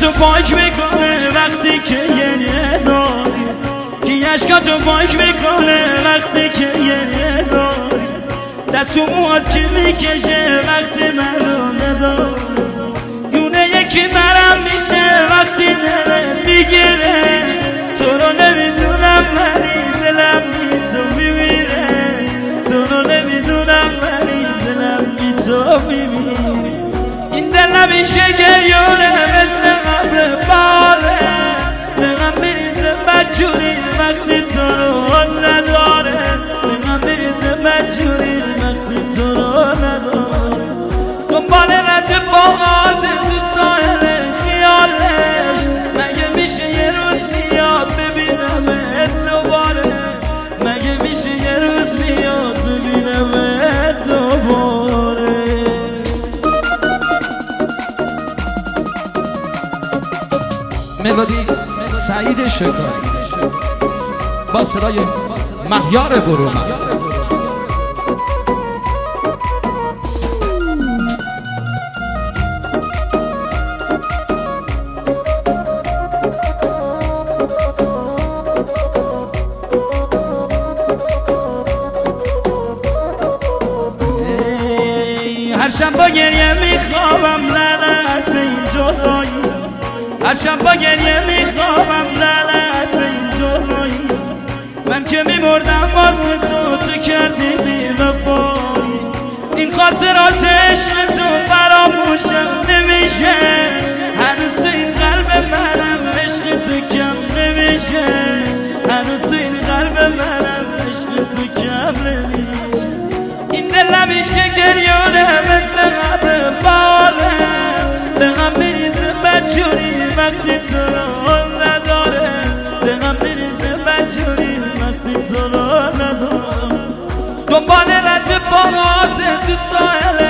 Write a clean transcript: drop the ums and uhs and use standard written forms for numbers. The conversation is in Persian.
اشکاتو پاک میکنه وقتی که گریه داری، کی اشکاتو پاک میکنه وقتی که گریه داری، دست و موهات کی میکشه وقتی منو نداری، یونه یکی مرم میشه وقتی دلت میگیره، تو رو نمیدونم ولی دلم بی تو میمیره، تو رو نمیدونم ولی دلم بی تو میمیره. این دل نمیشه گریونه مثل قبر باره، دلم میریزه بدجوری وقتی تو رو نداره، دلم میریزه بدجوری وقتی تو رو نداره. دنبال رد باغات تو ساحل خیالش، مگه میشه یه روز بیاد ببینمت دوباره، مگه میشه یه روز بیاد ببینمت دوباره. ملودی سعید شکاری با صدای مهیار برومند. هر شب با گریه میخوابم لعنت به این جدایی، هر شب با گریه میخوابم لعنت به این جدایی، من که میمردم واسه تو کردی بی وفایی، این خاطرات عشق تو فراموشم نمیشه، هنوز تو این قلب منم عشق تو کم نمیشه، هنوز تو این قلب منم عشق تو کم نمیشه. این دل نمیشه گریونه مثل قبر باره، دلم میریزه بدجوری وقتی تو رو نداره، دلم میریزه بدجوری وقتی تو رو نداره. دنبال رد باغات تو ساحل